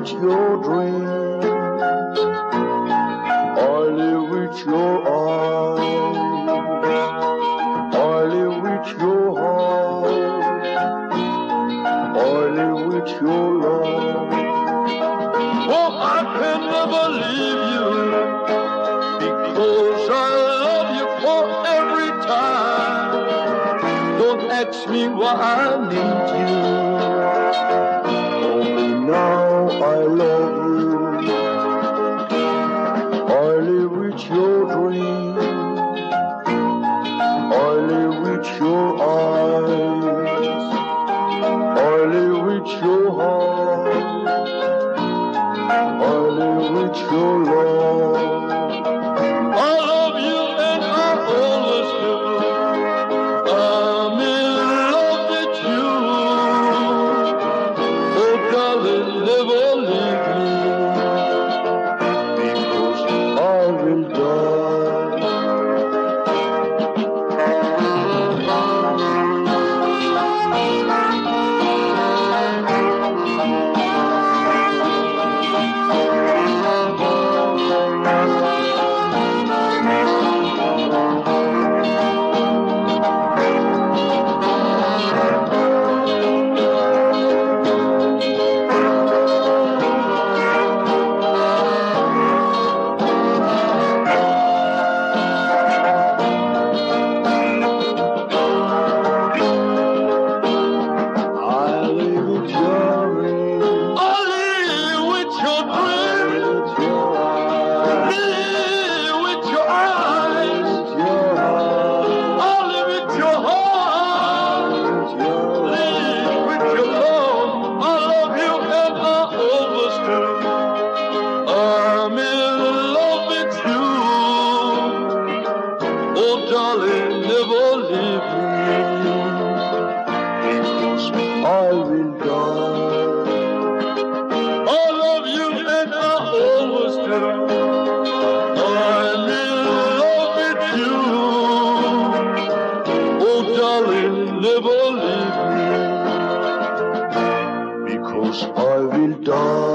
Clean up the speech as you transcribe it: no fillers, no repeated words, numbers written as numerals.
with your dreams. I live with your eyes. I live with your heart. I live with your love. Oh, I can never leave you, because I love you for every time. Don't ask me why I need you. Only now I love you. I live with your dreams. I live with your eyes. I live with your heart. I live with your love. I love you and I always do. I'm in love with you. Oh, darling, never leave me, because I will die. Darling, never leave me, because I will die. I love you and I always do. I'm in love with you. Oh, darling, never leave me, because I will die.